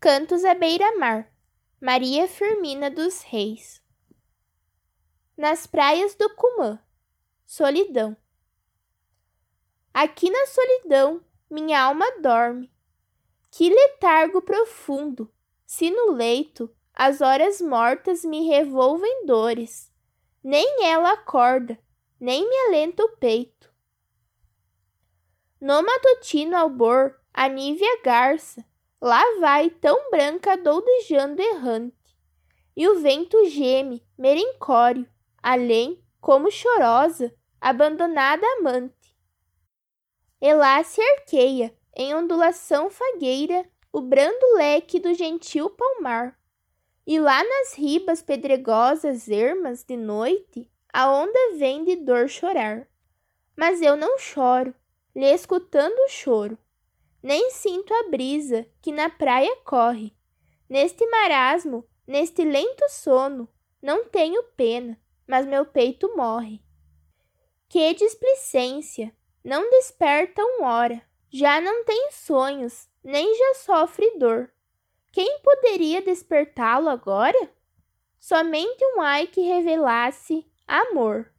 Cantos à beira-mar, Maria Firmina dos Reis. Nas praias do Cumã, solidão. Aqui na solidão minha alma dorme. Que letargo profundo, se no leito as horas mortas me revolvem dores. Nem ela acorda, nem me alenta o peito. No matutino albor, a nívea garça, lá vai tão branca doudejando errante. E o vento geme, merencório, além, como chorosa, abandonada amante. E lá se arqueia, em ondulação fagueira, o brando leque do gentil palmar. E lá nas ribas pedregosas ermas de noite, a onda vem de dor chorar. Mas eu não choro, lhe escutando o choro, nem sinto a brisa que na praia corre. Neste marasmo, neste lento sono, não tenho pena, mas meu peito morre. Que displicência, não desperta hora, já não tem sonhos, nem já sofre dor. Quem poderia despertá-lo agora? Somente um ai que revelasse amor.